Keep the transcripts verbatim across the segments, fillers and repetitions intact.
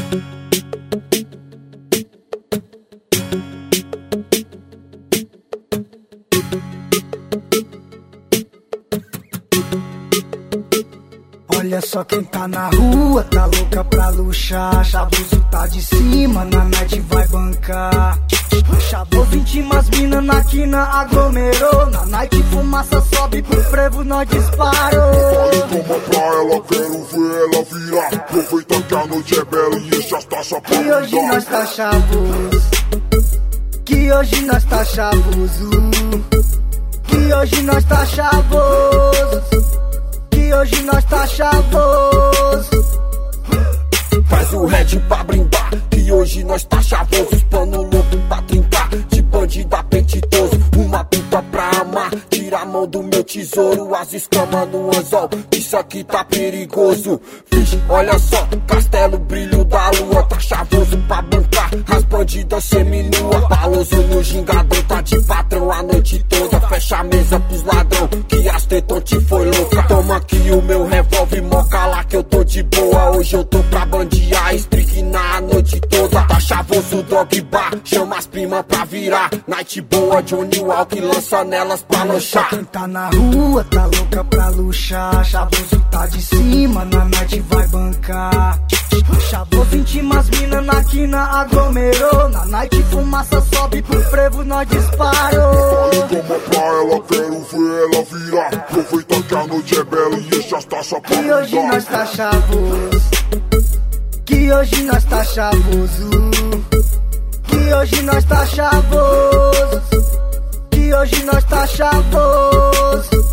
Olha só quem tá na rua, tá louca pra luxar. Chavoso tá de cima, na net vai bancar. Chavoso intima as mina na quina, aglomerou. Na night fumaça sobe pro frevo, nós disparou. Fale toma pra ela, quero ver ela virar. Aproveita que a noite é bela e enche as taças pra Que hoje nós tá chavoso, que hoje nós tá chavoso, que hoje nós tá chavoso, que hoje nós tá chavoso. Faz o red pra brindar, que hoje nós tá chavoso. Os pano louco pra trincar, de bandido apetitoso. Uma pipa pra amar, tira a mão do meu tesouro. As escamas no anzol, isso aqui tá perigoso. Vixe, olha só, castelo, brilho da lua. Tá chavoso pra bancar, as bandidas seminua. Baloso no gingador, tá de patrão a noite toda. Fecha a mesa pros ladrão, que as teton te foi louca. Toma aqui o meu revólver, moca lá que eu tô de boa. Hoje eu tô pra bandear, estrignar a noite toda. Tá chavoso, dog bar, chama as primas pra virar. Night boa, Johnny Walk, lança nelas pra lanchar. Quem tá na rua, tá louca pra luxar. Chavoso tá de cima, na night vai bancar. Chavoso intima as mina na quina, aglomerou. Na night fumaça sobe pro frevo, nós disparou. Fale toma pra ela, quero ver ela virar. Aproveita que a noite é bela e enche as taças pra Que hoje nós tá chavoso, que hoje nós tá chavoso, que hoje nós tá chavoso, que hoje nós tá chavoso.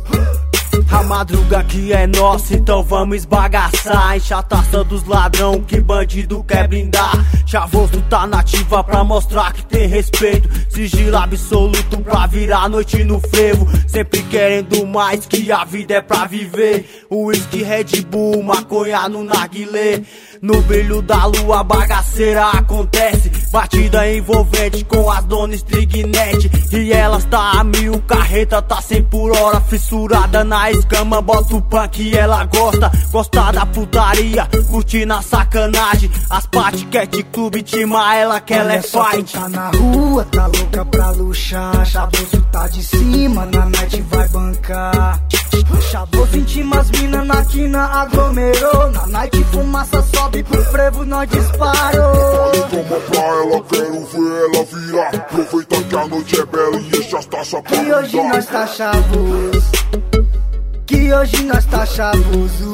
A madruga aqui é nossa, então vamos esbagaçar. Enche a taça dos ladrão, que bandido quer brindar. Chavoso tá nativa pra mostrar que tem respeito. Sigilo absoluto pra virar a noite no frevo. Sempre querendo mais, que a vida é pra viver. Whisky, Red Bull, maconha no narguilé. No brilho da lua, bagaceira acontece. Batida envolvente com as donas Strignete. E elas tá a mil, carreta tá cem por hora. Fissurada na escama, bota o punk e ela gosta. Gosta da putaria, curtindo a sacanagem. As Pat Cat Club, tima ela que ela é fight. Tá na rua, tá louca pra luxar. Chavoso tá de cima, na net vai bancar. Chavoso intima as mina na quina, aglomerou. Na night fumaça sobe pro frevo, nós disparou. Fale toma pra ela, quero ver ela virar. Aproveita que a noite é bela e enche as taças pra Que hoje nós tá chavoso, que hoje nós tá chavoso,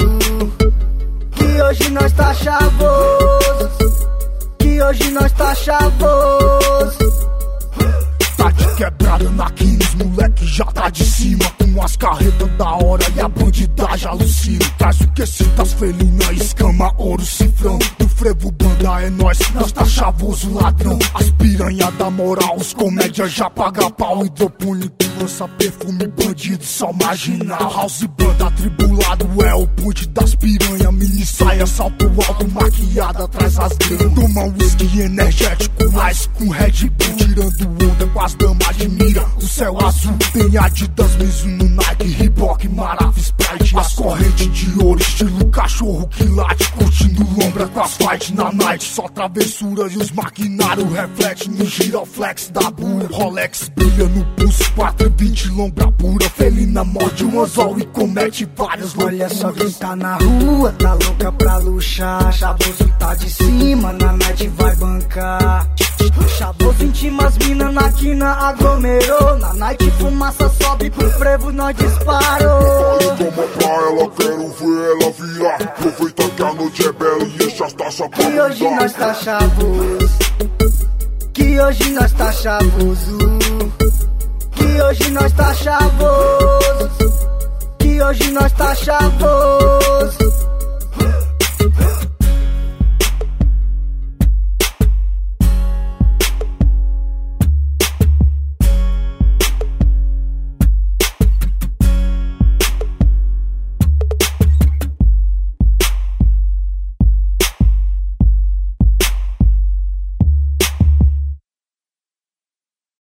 que hoje nós tá chavoso, que hoje nós tá chavoso. Tá de quebrada na quina, os moleque já tá de cima. Com as carretas da hora e a bandidagem alucina. Traz o que citas felina, escama, ouro, cifrão. Do frevo banda é nós, nós tá chavoso ladrão. As piranha da moral, os comédia já paga pau. Hidropônio que lança perfume, bandido só marginal. House banda atribulado é o ponte das piranha. Mini saia, salto alto, maquiada atrás as gramas. Toma um whisky energético, ice com Red Bull. Tirando onda com as damas de mira. O céu azul tem Adidas, Mizuno, Nike, Reebok, Marav, Sprite. As correntes de ouro, estilo cachorro que late. Curtindo lombra com as fight na night. Só travessuras e os maquinários reflete no giroflex da bura. Rolex brilha no pulso, quatro e vinte lombra pura. Felina morde um anzol e comete várias loucuras. Olha só quem tá na rua, tá louca pra luxar. Chavoso tá de cima, na net vai bancar. Chavoso intima as mina na quina, aglomerou. Na night fumaça sobe pro frevo, nós disparou. Fale toma pra ela, quero ver ela virar. Aproveita que a noite é bela e enche as taças pra Que hoje nós tá chavoso, que hoje nós tá chavoso, que hoje nós tá chavoso, que hoje nós tá chavoso.